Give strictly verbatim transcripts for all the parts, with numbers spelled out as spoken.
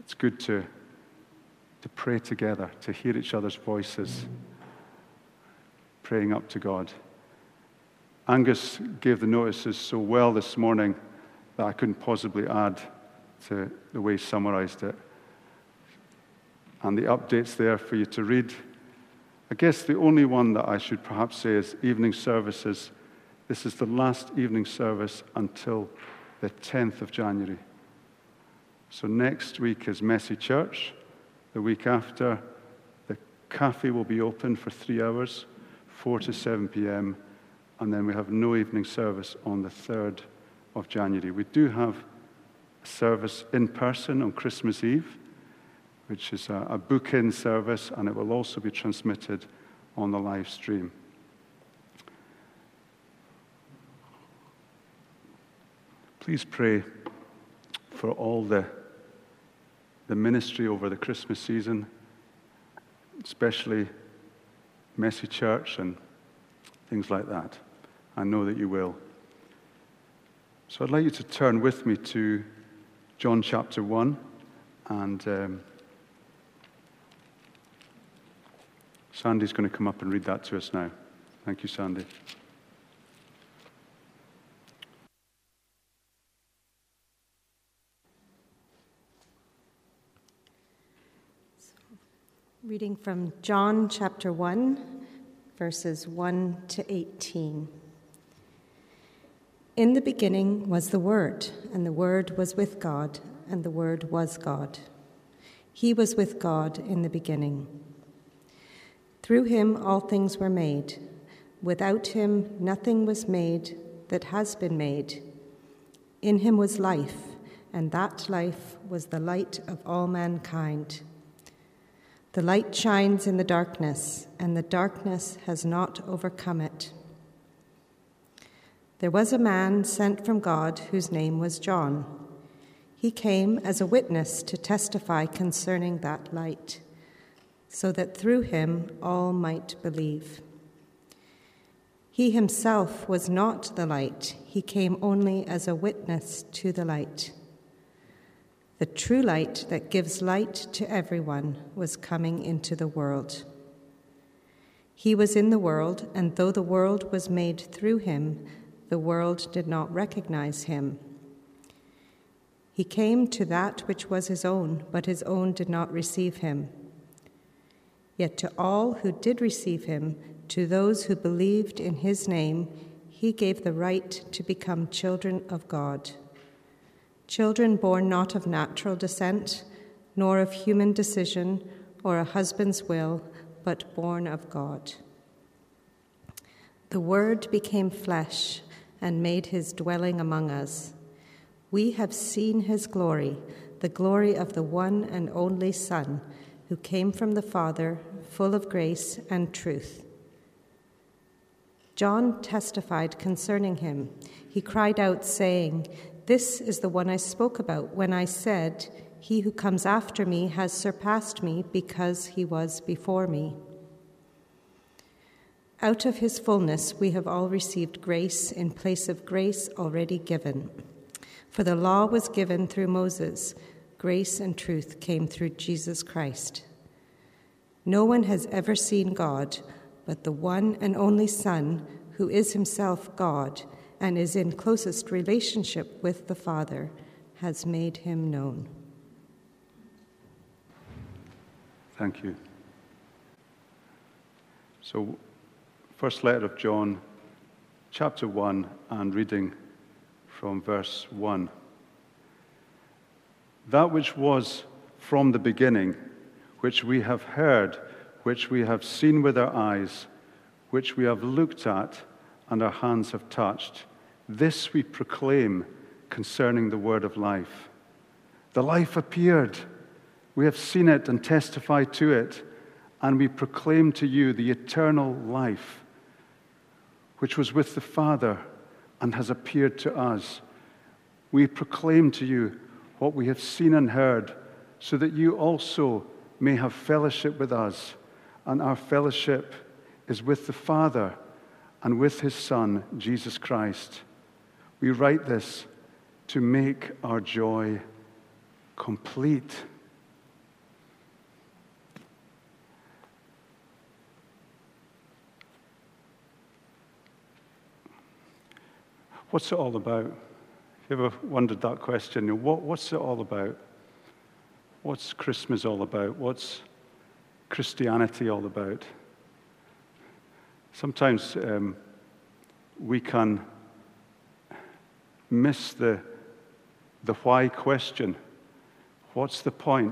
It's good to, to pray together, to hear each other's voices, praying up to God. Angus gave the notices so well this morning that I couldn't possibly add to the way he summarized it. And the updates there for you to read. I guess the only one that I should perhaps say is evening services. This is the last evening service until the tenth of January. So next week is Messy Church. The week after, the cafe will be open for three hours, four to seven p.m., and then we have no evening service on the third of January. We do have a service in person on Christmas Eve, which is a, a book-in service, and it will also be transmitted on the live stream. Please pray for all the, the ministry over the Christmas season, especially Messy Church and things like that. I know that you will. So I'd like you to turn with me to John chapter one, and um, Sandy's going to come up and read that to us now. Thank you, Sandy. Reading from John chapter one, verses one to eighteen. In the beginning was the Word, and the Word was with God, and the Word was God. He was with God in the beginning. Through him all things were made. Without him nothing was made that has been made. In him was life, and that life was the light of all mankind. The light shines in the darkness, and the darkness has not overcome it. There was a man sent from God whose name was John. He came as a witness to testify concerning that light, so that through him all might believe. He himself was not the light. He came only as a witness to the light. The true light that gives light to everyone was coming into the world. He was in the world, and though the world was made through him, the world did not recognize him. He came to that which was his own, but his own did not receive him. Yet to all who did receive him, to those who believed in his name, he gave the right to become children of God. Children born not of natural descent, nor of human decision or a husband's will, but born of God. The Word became flesh and made his dwelling among us. We have seen his glory, the glory of the one and only Son, who came from the Father, full of grace and truth. John testified concerning him. He cried out, saying, "This is the one I spoke about when I said, 'He who comes after me has surpassed me because he was before me.'" Out of his fullness we have all received grace in place of grace already given. For the law was given through Moses. Grace and truth came through Jesus Christ. No one has ever seen God, but the one and only Son, who is himself God and is in closest relationship with the Father, has made him known. Thank you. So, first letter of John, chapter one, and reading from verse one. That which was from the beginning, which we have heard, which we have seen with our eyes, which we have looked at and our hands have touched, this we proclaim concerning the word of life. The life appeared. We have seen it and testified to it, and we proclaim to you the eternal life, which was with the Father and has appeared to us. We proclaim to you what we have seen and heard, so that you also may have fellowship with us, and our fellowship is with the Father and with his Son, Jesus Christ. We write this to make our joy complete. What's it all about? Have you ever wondered that question? You know, what, what's it all about? What's Christmas all about? What's Christianity all about? Sometimes um, we can miss the, the why question. What's the point?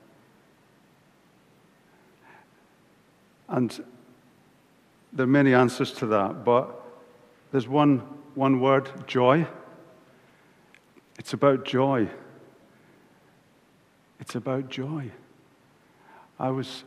And there are many answers to that, but there's one, one word, joy. It's about joy. It's about joy. I was,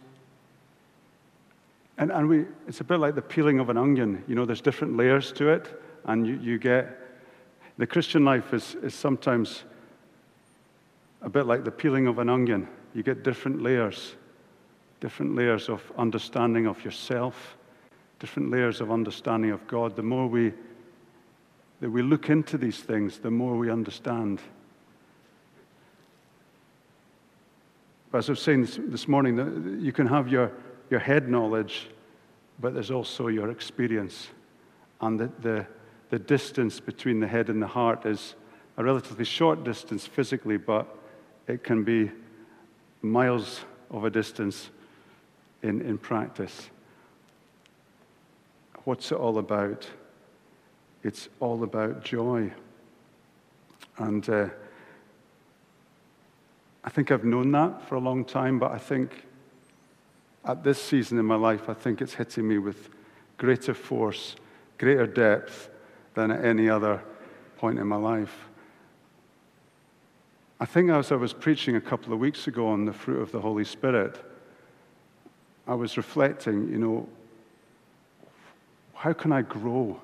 and, and we, it's a bit like the peeling of an onion. You know, there's different layers to it, and you, you get, the Christian life is, is sometimes a bit like the peeling of an onion. You get different layers, different layers of understanding of yourself, different layers of understanding of God. The more we, that we look into these things, the more we understand. But as I was saying this, this morning, you can have your, your head knowledge, but there's also your experience. And the, the, the distance between the head and the heart is a relatively short distance physically, but it can be miles of a distance in, in practice. What's it all about? It's all about joy. And uh, I think I've known that for a long time, but I think at this season in my life, I think it's hitting me with greater force, greater depth than at any other point in my life. I think as I was preaching a couple of weeks ago on the fruit of the Holy Spirit, I was reflecting, you know, how can I grow?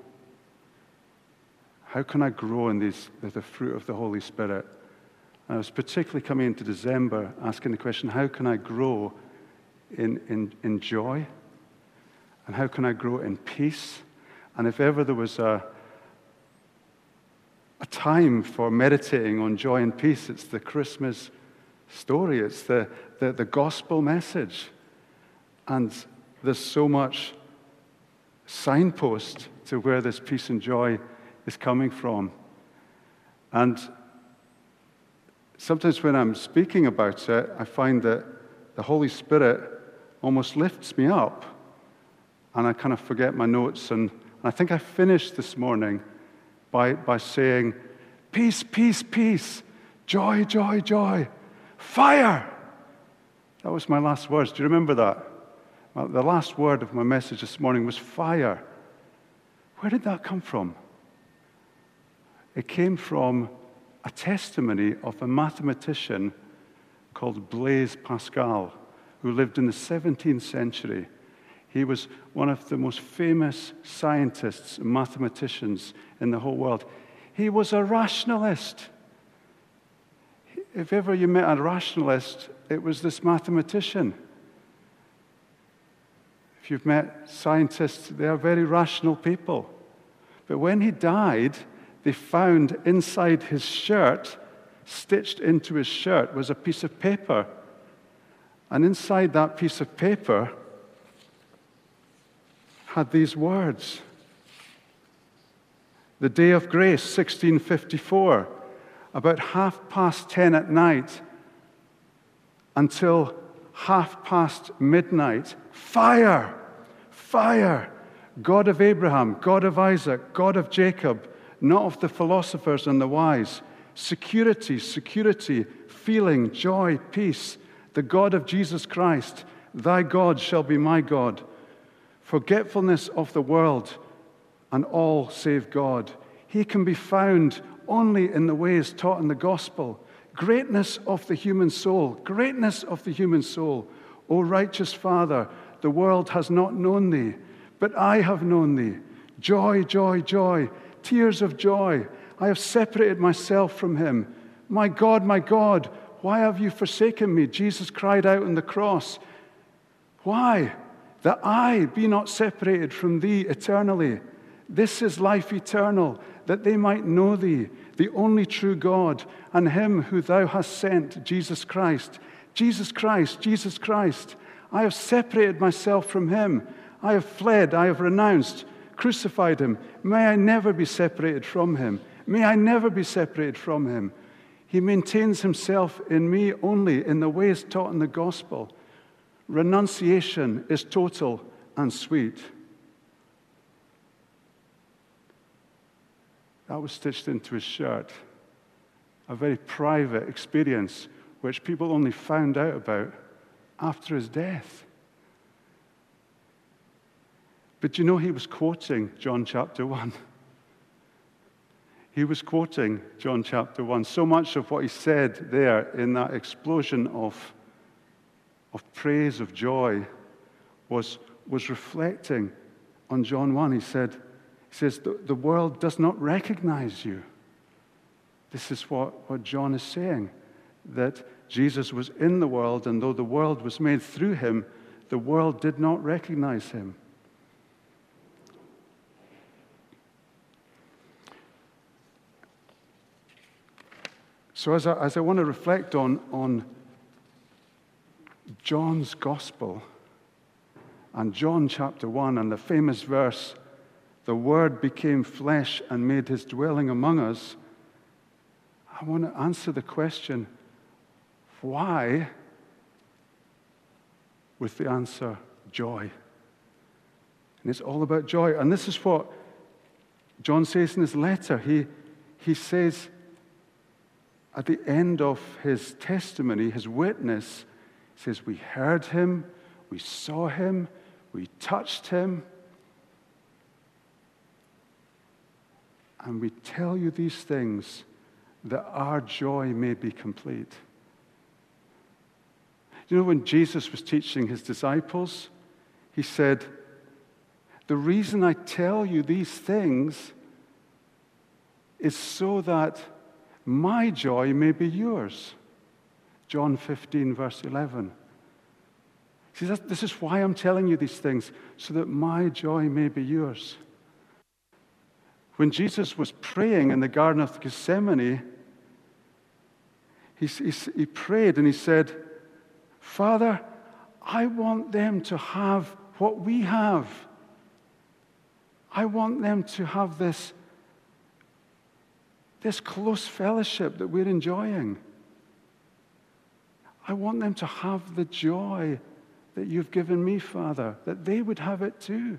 How can I grow in these, the fruit of the Holy Spirit? And I was particularly coming into December asking the question, how can I grow in, in, in joy? And how can I grow in peace? And if ever there was a, a time for meditating on joy and peace, it's the Christmas story. It's the, the, the gospel message. And there's so much signpost to where this peace and joy is coming from. And sometimes when I'm speaking about it, I find that the Holy Spirit almost lifts me up, and I kind of forget my notes. And I think I finished this morning by, by saying, peace, peace, peace, joy, joy, joy, fire. That was my last words. Do you remember that? Well, the last word of my message this morning was fire. Where did that come from? It came from a testimony of a mathematician called Blaise Pascal, who lived in the seventeenth century. He was one of the most famous scientists and mathematicians in the whole world. He was a rationalist. If ever you met a rationalist, it was this mathematician. If you've met scientists, they are very rational people. But when he died, they found inside his shirt, stitched into his shirt, was a piece of paper. And inside that piece of paper had these words. The day of grace, sixteen fifty-four, about half past ten at night until half past midnight, fire, fire, God of Abraham, God of Isaac, God of Jacob, not of the philosophers and the wise, security, security, feeling, joy, peace, the God of Jesus Christ, thy God shall be my God, forgetfulness of the world and all save God. He can be found only in the ways taught in the gospel. Greatness of the human soul, greatness of the human soul. O righteous Father, the world has not known thee, but I have known thee. Joy, joy, joy, tears of joy. I have separated myself from him. My God, my God, why have you forsaken me? Jesus cried out on the cross. Why? That I be not separated from thee eternally. This is life eternal, that they might know thee, the only true God, and him who thou hast sent, Jesus Christ. Jesus Christ, Jesus Christ. I have separated myself from him. I have fled, I have renounced. crucified him. May I never be separated from him. May I never be separated from him. He maintains himself in me only in the ways taught in the gospel. Renunciation is total and sweet. That was stitched into his shirt. A very private experience which people only found out about after his death. But you know, he was quoting John chapter one. He was quoting John chapter one. So much of what he said there in that explosion of, of praise, of joy, was, was reflecting on John one. He said, he says, the, the world does not recognize you. This is what, what John is saying, that Jesus was in the world, and though the world was made through him, the world did not recognize him. So as I, as I want to reflect on, on John's gospel and John chapter one and the famous verse, the Word became flesh and made his dwelling among us, I want to answer the question, why? With the answer, joy. And it's all about joy. And this is what John says in his letter. He, he says, at the end of his testimony, his witness, he says, we heard him, we saw him, we touched him, and we tell you these things that our joy may be complete. You know, when Jesus was teaching his disciples, he said, the reason I tell you these things is so that my joy may be yours. John fifteen, verse eleven. He says, this is why I'm telling you these things, so that my joy may be yours. When Jesus was praying in the Garden of Gethsemane, he, he, he prayed and he said, Father, I want them to have what we have. I want them to have this This close fellowship that we're enjoying. I want them to have the joy that you've given me, Father, that they would have it too.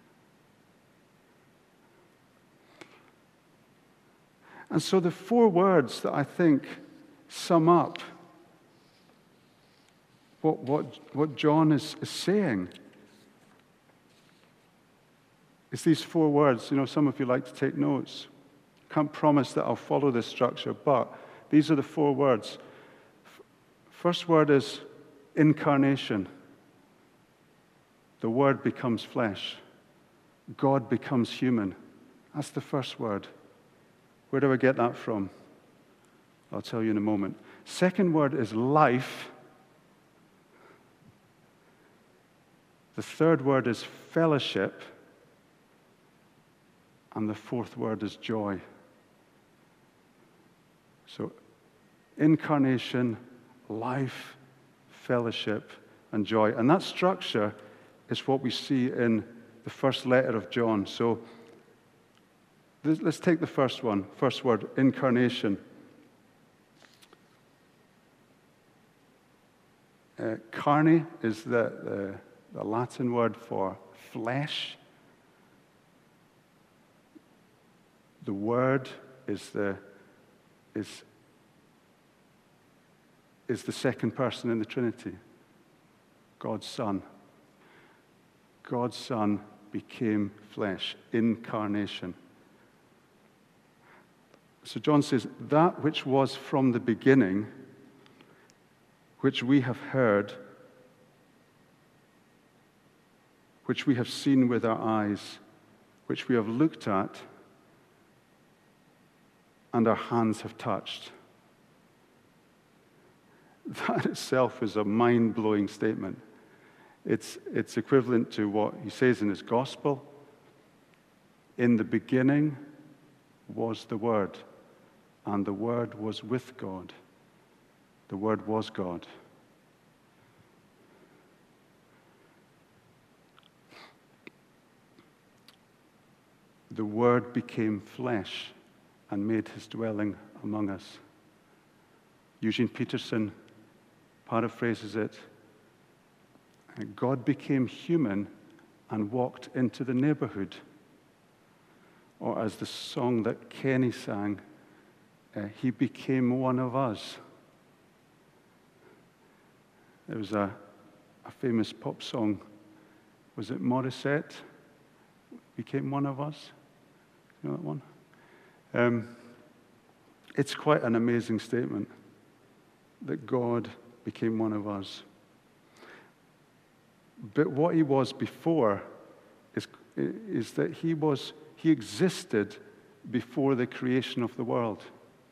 And so the four words that I think sum up what, what, what John is, is saying is these four words. You know, some of you like to take notes. Can't promise that I'll follow this structure, but these are the four words. First word is incarnation. The Word becomes flesh. God becomes human. That's the first word. Where do I get that from? I'll tell you in a moment. Second word is life. The third word is fellowship. And the fourth word is joy. So, incarnation, life, fellowship, and joy. And that structure is what we see in the first letter of John. So, let's take the first one. First word, incarnation. Uh, carne is the, the, the Latin word for flesh. The Word is the is is the second person in the Trinity, God's Son. God's Son became flesh, incarnation. So John says, that which was from the beginning, which we have heard, which we have seen with our eyes, which we have looked at, and our hands have touched. That itself is a mind-blowing statement. It's, it's equivalent to what he says in his gospel. In the beginning was the Word, and the Word was with God. The Word was God. the Word became flesh and made his dwelling among us. Eugene Peterson paraphrases it, God became human and walked into the neighborhood. Or as the song that Kenny sang, uh, he became one of us. There was a, a famous pop song, was it Morissette? Became one of us? You know that one? Um, it's quite an amazing statement that God became one of us. But what he was before is, is that he was he existed before the creation of the world.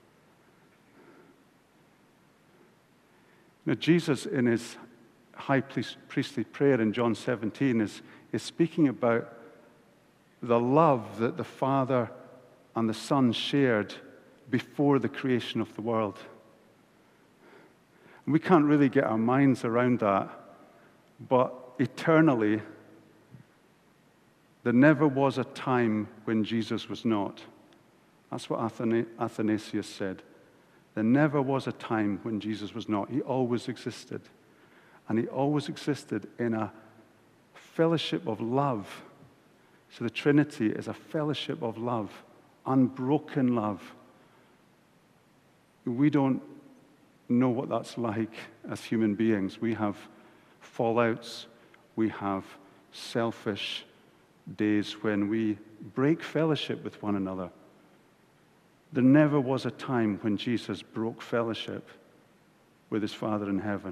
Now, Jesus, in his high priestly prayer in John seventeen, is, is speaking about the love that the Father and the Son shared before the creation of the world. And we can't really get our minds around that, but eternally, there never was a time when Jesus was not. That's what Athanasius said. There never was a time when Jesus was not. He always existed. And he always existed in a fellowship of love. So the Trinity is a fellowship of love, unbroken love. We don't know what that's like as human beings. We have fallouts. We have selfish days when we break fellowship with one another. There never was a time when Jesus broke fellowship with his Father in heaven.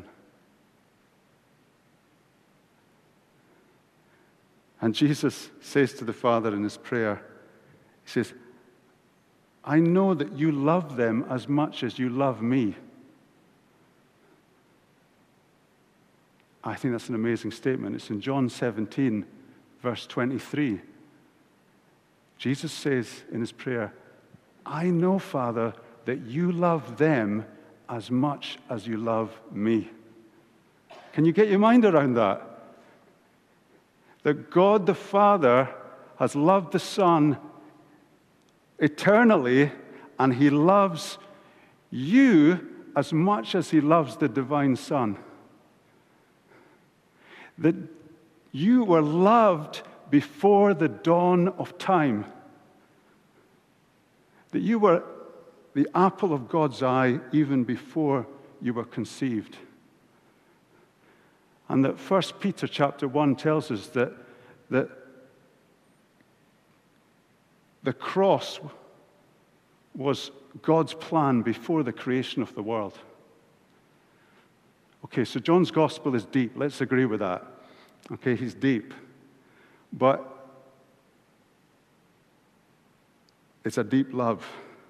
And Jesus says to the Father in his prayer, he says, I know that you love them as much as you love me. I think that's an amazing statement. It's in John seventeen, verse twenty-three. Jesus says in his prayer, I know, Father, that you love them as much as you love me. Can you get your mind around that? That God the Father has loved the Son eternally, and he loves you as much as he loves the divine Son. That you were loved before the dawn of time. That you were the apple of God's eye even before you were conceived. And that First Peter chapter one tells us that, that the cross was God's plan before the creation of the world. Okay, so John's gospel is deep. Let's agree with that. Okay, he's deep. But it's a deep love.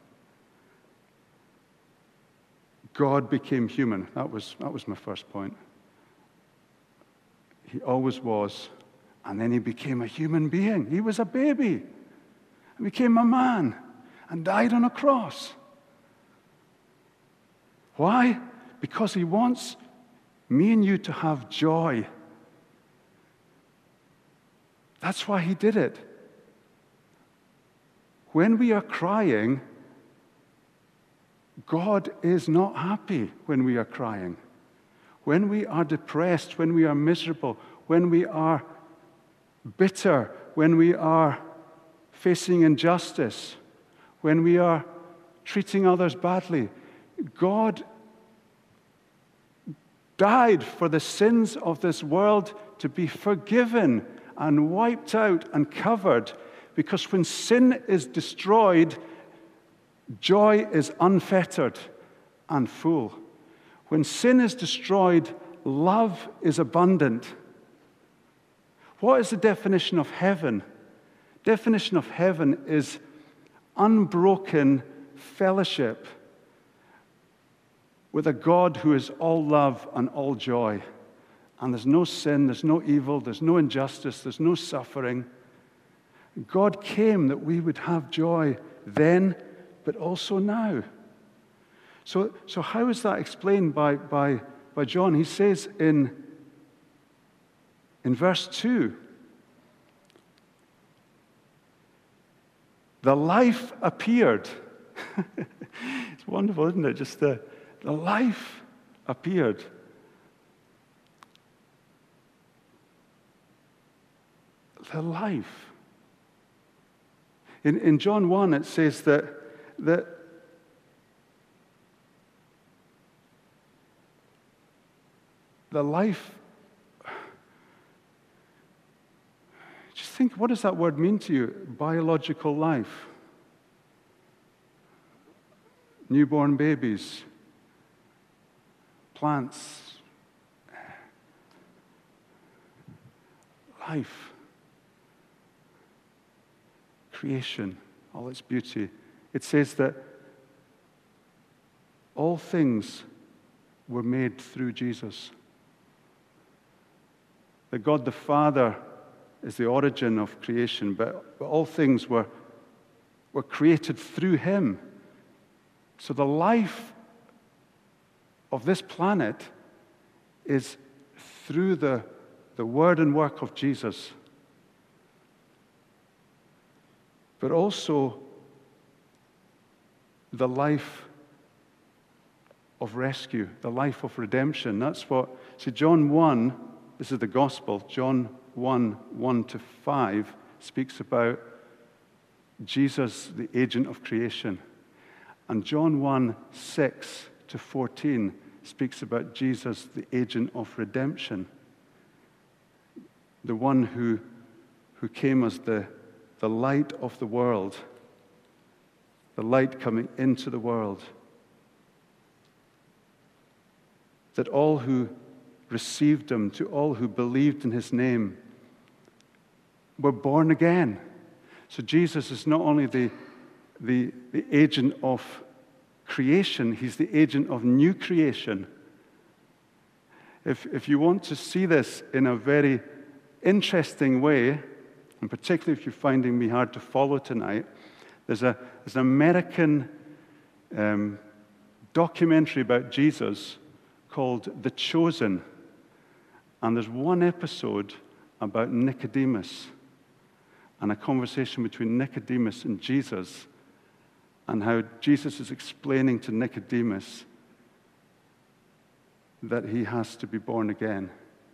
God became human. That was, that was my first point. He always was. And then he became a human being. He was a baby. And became a man. And died on a cross. Why? Because he wants me and you to have joy. That's why he did it. When we are crying, God is not happy when we are crying. When we are depressed, when we are miserable, when we are bitter, when we are facing injustice, when we are treating others badly, God died for the sins of this world to be forgiven and wiped out and covered, because when sin is destroyed, joy is unfettered and full. When sin is destroyed, love is abundant. What is the definition of heaven? Definition of heaven is unbroken fellowship with a God who is all love and all joy. And there's no sin, there's no evil, there's no injustice, there's no suffering. God came that we would have joy then, but also now. So, so how is that explained by, by, by John? He says in, in verse two, the life appeared. It's wonderful, isn't it? Just the, the life appeared. The life. In, in John one, it says that, that the life, just think, what does that word mean to you? Biological life. Newborn babies, plants, life, creation, all its beauty. It says that all things were made through Jesus. That God the Father is the origin of creation, but, but all things were, were created through him. So the life of this planet is through the, the word and work of Jesus. But also the life of rescue, the life of redemption. That's what, see, John one, this is the gospel, John one, one to five, speaks about Jesus, the agent of creation. And John one, six to fourteen speaks about Jesus, the agent of redemption. The one who, who came as the, the light of the world, the light coming into the world. That all who received him, to all who believed in his name, were born again. So Jesus is not only the The, the agent of creation, he's the agent of new creation. If, if you want to see this in a very interesting way, and particularly if you're finding me hard to follow tonight, there's, a, there's an American um, documentary about Jesus called The Chosen. And there's one episode about Nicodemus and a conversation between Nicodemus and Jesus, and how Jesus is explaining to Nicodemus that he has to be born again.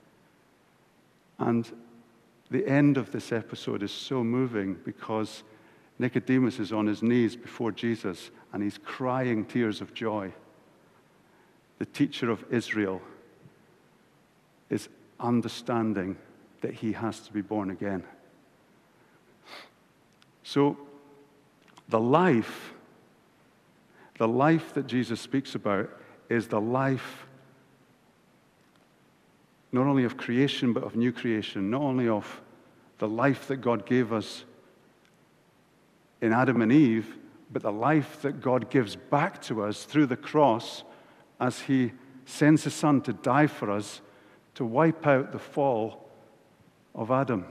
And the end of this episode is so moving because Nicodemus is on his knees before Jesus and he's crying tears of joy. The teacher of Israel is understanding that he has to be born again. So the life The life that Jesus speaks about is the life not only of creation, but of new creation, not only of the life that God gave us in Adam and Eve, but the life that God gives back to us through the cross as he sends his Son to die for us, to wipe out the fall of Adam.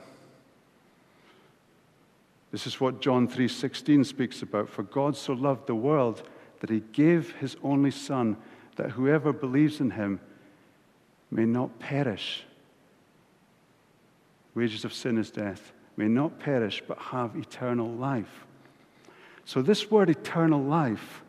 This is what John three sixteen speaks about. For God so loved the world that he gave his only Son, that whoever believes in him may not perish. Wages of sin is death. May not perish, but have eternal life. So this word eternal life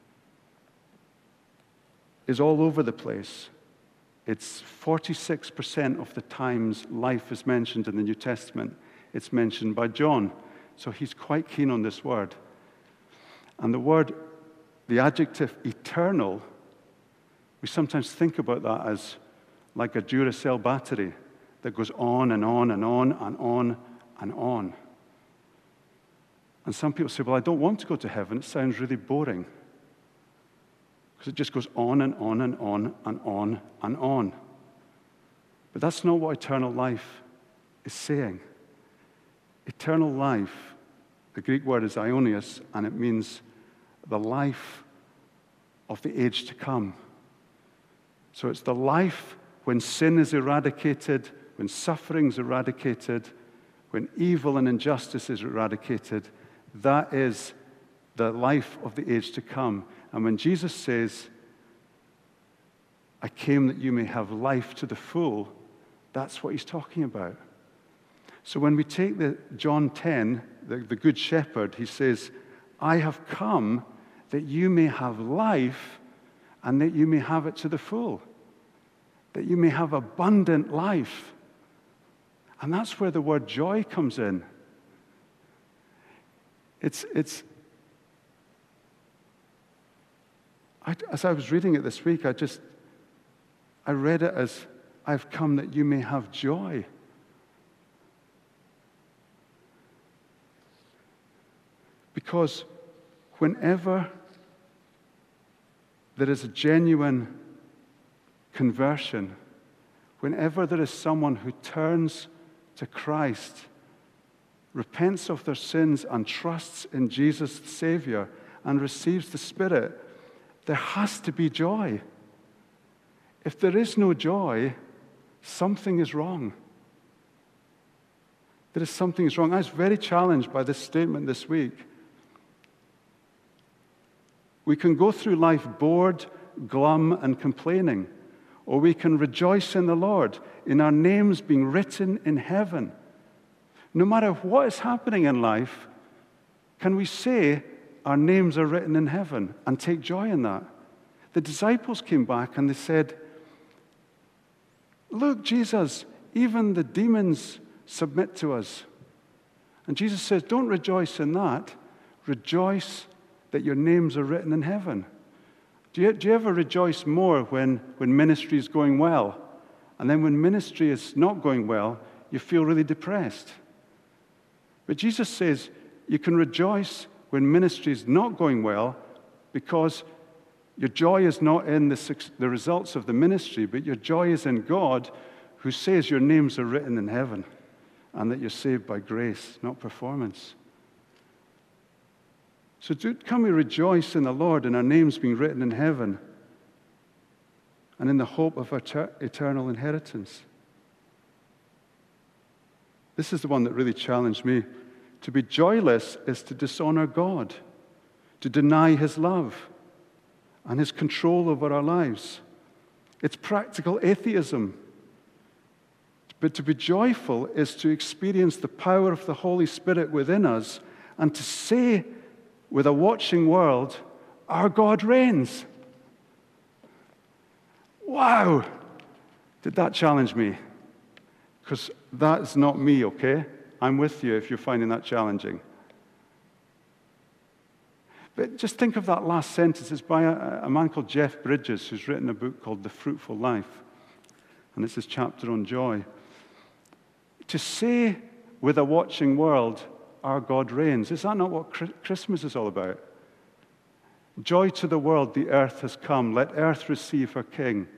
is all over the place. It's forty-six percent of the times life is mentioned in the New Testament. It's mentioned by John. So he's quite keen on this word. And the word The adjective eternal, we sometimes think about that as like a Duracell battery that goes on and on and on and on and on. And some people say, well, I don't want to go to heaven. It sounds really boring. Because it just goes on and on and on and on and on. But that's not what eternal life is saying. Eternal life, the Greek word is aionios, and it means the life of the age to come. So it's the life when sin is eradicated, when suffering is eradicated, when evil and injustice is eradicated. That is the life of the age to come. And when Jesus says, I came that you may have life to the full, that's what he's talking about. So when we take the John ten, the, the Good Shepherd, he says, I have come that you may have life and that you may have it to the full, that you may have abundant life. And that's where the word joy comes in. It's, it's, I, as I was reading it this week, I just, I read it as, I've come that you may have joy. Because whenever there is a genuine conversion, whenever there is someone who turns to Christ, repents of their sins and trusts in Jesus the Savior and receives the Spirit, there has to be joy. If there is no joy, something is wrong. There is something is wrong. I was very challenged by this statement this week. We can go through life bored, glum, and complaining, or we can rejoice in the Lord, in our names being written in heaven. No matter what is happening in life, can we say our names are written in heaven and take joy in that? The disciples came back and they said, look, Jesus, even the demons submit to us. And Jesus says, don't rejoice in that. Rejoice that your names are written in heaven. Do you, do you ever rejoice more when, when ministry is going well? And then when ministry is not going well, you feel really depressed. But Jesus says you can rejoice when ministry is not going well because your joy is not in the, the results of the ministry, but your joy is in God, who says your names are written in heaven and that you're saved by grace, not performance. So do, can we rejoice in the Lord and our names being written in heaven and in the hope of our ter- eternal inheritance? This is the one that really challenged me. To be joyless is to dishonor God, to deny His love and His control over our lives. It's practical atheism. But to be joyful is to experience the power of the Holy Spirit within us and to say with a watching world, our God reigns. Wow! Did that challenge me? Because that's not me, okay? I'm with you if you're finding that challenging. But just think of that last sentence. It's by a, a man called Jeff Bridges, who's written a book called The Fruitful Life. And it's his chapter on joy. To say with a watching world, our God reigns. Is that not what Christmas is all about? Joy to the world, the earth has come. Let earth receive her King.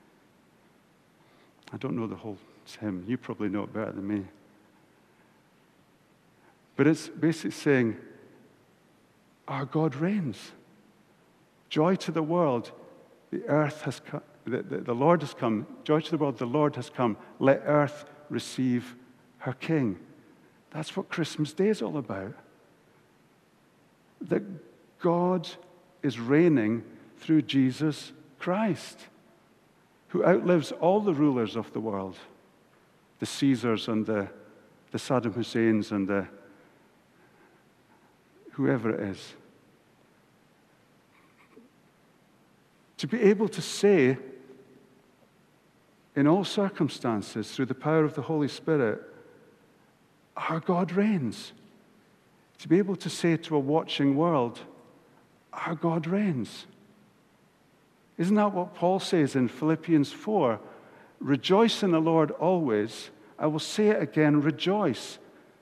I don't know the whole hymn. You probably know it better than me. But it's basically saying, our God reigns. Joy to the world, the earth has come. The, the, the Lord has come. Joy to the world, the Lord has come. Let earth receive her King. That's what Christmas Day is all about. That God is reigning through Jesus Christ, who outlives all the rulers of the world, the Caesars and the, the Saddam Husseins and the whoever it is. To be able to say, in all circumstances, through the power of the Holy Spirit, our God reigns. To be able to say to a watching world, our God reigns. Isn't that what Paul says in Philippians four? Rejoice in the Lord always. I will say it again, rejoice.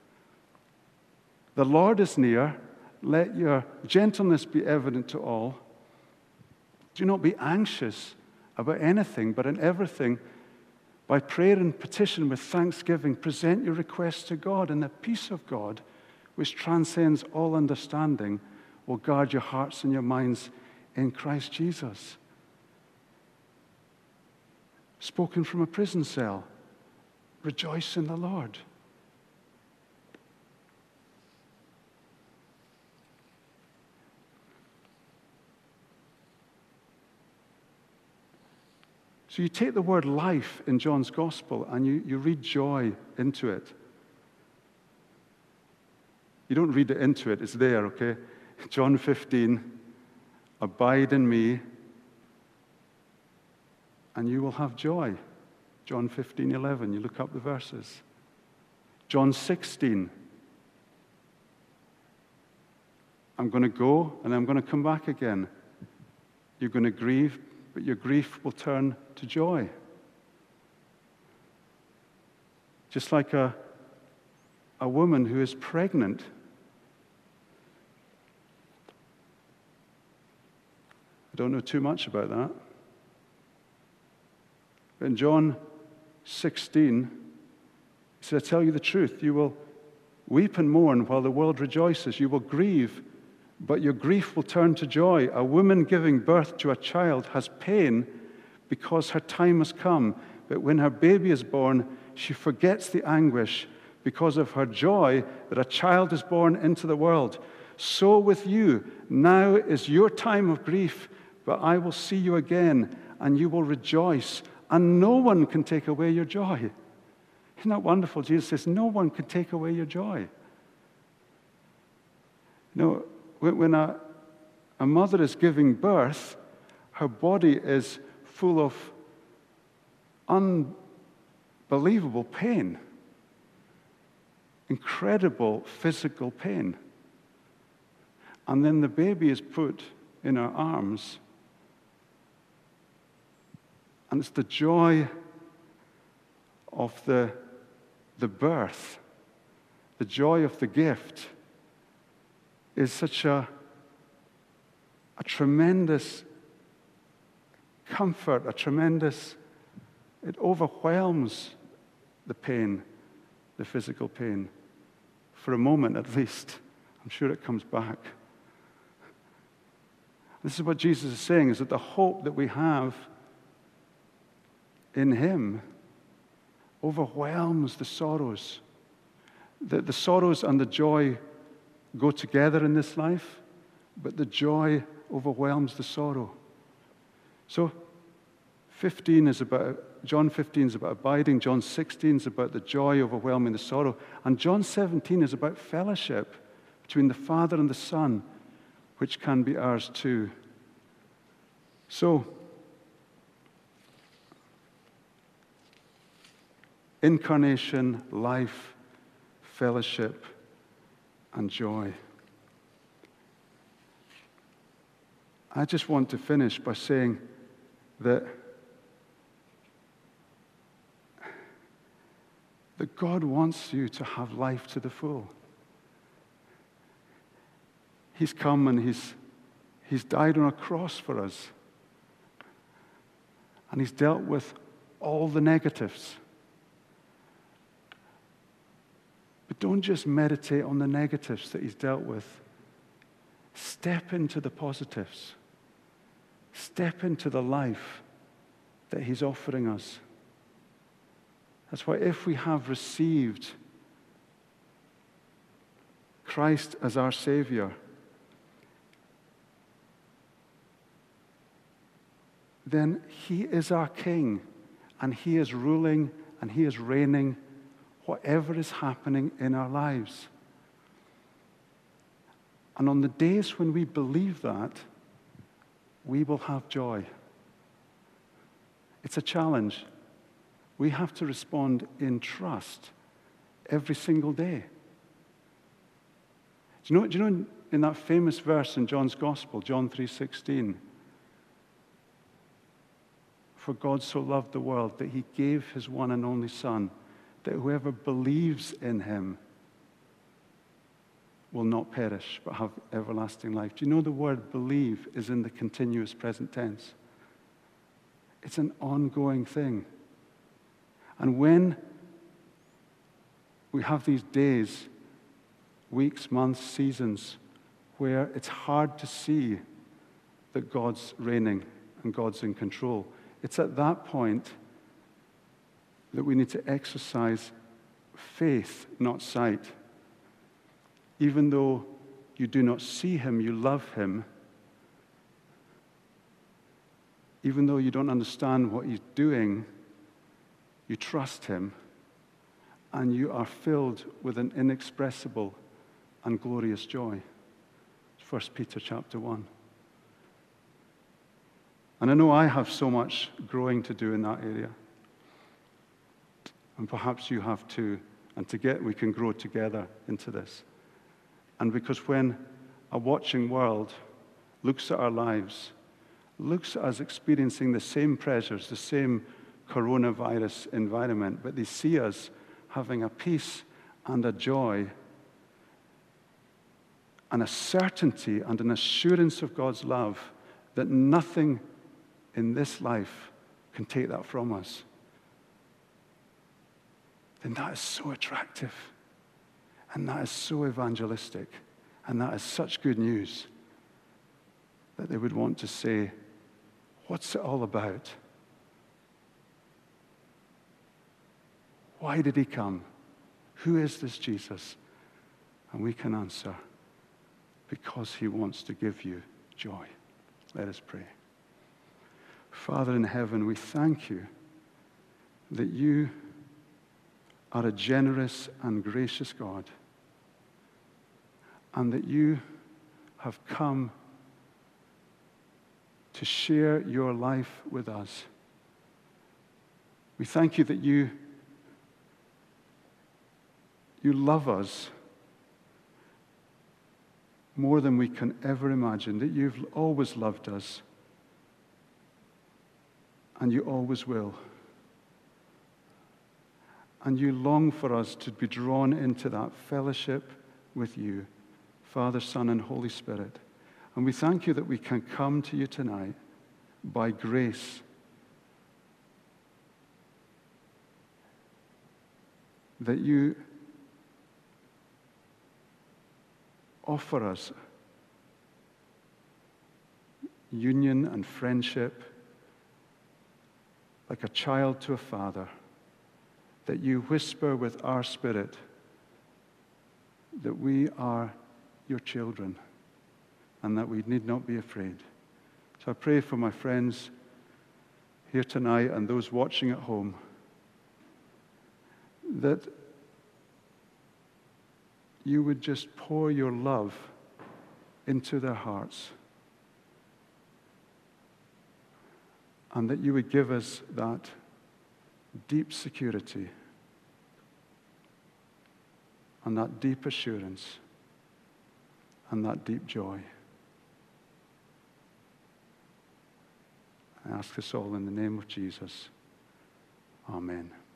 The Lord is near. Let your gentleness be evident to all. Do not be anxious about anything, but in everything, by prayer and petition with thanksgiving, present your requests to God, and the peace of God, which transcends all understanding, will guard your hearts and your minds in Christ Jesus. Spoken from a prison cell, rejoice in the Lord. So you take the word life in John's gospel and you, you read joy into it. You don't read it into it. It's there, okay? John fifteen, abide in me, and you will have joy. John fifteen, eleven, you look up the verses. John sixteen, I'm going to go and I'm going to come back again. You're going to grieve, but your grief will turn to joy. Just like a, a woman who is pregnant. I don't know too much about that. But in John sixteen, he said, I tell you the truth, you will weep and mourn while the world rejoices. You will grieve, but your grief will turn to joy. A woman giving birth to a child has pain because her time has come. But when her baby is born, she forgets the anguish because of her joy that a child is born into the world. So with you, now is your time of grief, but I will see you again, and you will rejoice, and no one can take away your joy. Isn't that wonderful? Jesus says, no one can take away your joy. You know, when a, a mother is giving birth, her body is full of unbelievable pain, incredible physical pain. And then the baby is put in her arms, and it's the joy of the, the birth, the joy of the gift, is such a, a tremendous comfort, a tremendous, it overwhelms the pain, the physical pain, for a moment at least. I'm sure it comes back. This is what Jesus is saying, is that the hope that we have in him overwhelms the sorrows. The, the sorrows and the joy go together in this life, but the joy overwhelms the sorrow. So fifteen is about, John fifteen is about abiding, John sixteen is about the joy overwhelming the sorrow, and John seventeen is about fellowship between the Father and the Son, which can be ours too. So, incarnation, life, fellowship, and joy. I just want to finish by saying that, that God wants you to have life to the full. He's come and he's, he's died on a cross for us. And he's dealt with all the negatives. But don't just meditate on the negatives that he's dealt with. Step into the positives. Step into the life that he's offering us. That's why if we have received Christ as our Savior, then he is our King, and he is ruling and he is reigning whatever is happening in our lives. And on the days when we believe that, we will have joy. It's a challenge. We have to respond in trust every single day. Do you know, do you know in, in that famous verse in John's Gospel, John three sixteen, for God so loved the world that he gave his one and only Son, that whoever believes in him will not perish but have everlasting life. Do you know the word believe is in the continuous present tense? It's an ongoing thing. And when we have these days, weeks, months, seasons, where it's hard to see that God's reigning and God's in control, it's at that point that we need to exercise faith, not sight. Even though you do not see him, you love him. Even though you don't understand what he's doing, you trust him, and you are filled with an inexpressible and glorious joy. First Peter chapter one. And I know I have so much growing to do in that area. And perhaps you have too. And together we can grow together into this. And because when a watching world looks at our lives, looks at us experiencing the same pressures, the same coronavirus environment, but they see us having a peace and a joy and a certainty and an assurance of God's love that nothing in this life can take that from us, then that is so attractive, and that is so evangelistic, and that is such good news that they would want to say, what's it all about? Why did he come? Who is this Jesus? And we can answer, because he wants to give you joy. Let us pray. Father in heaven, we thank you that you are a generous and gracious God, and that you have come to share your life with us. We thank you that you, you love us more than we can ever imagine, that you've always loved us, and you always will. And you long for us to be drawn into that fellowship with you, Father, Son, and Holy Spirit. And we thank you that we can come to you tonight by grace, that you offer us union and friendship like a child to a father, that you whisper with our spirit that we are your children and that we need not be afraid. So I pray for my friends here tonight and those watching at home that you would just pour your love into their hearts, and that you would give us that deep security and that deep assurance and that deep joy. I ask this all in the name of Jesus. Amen.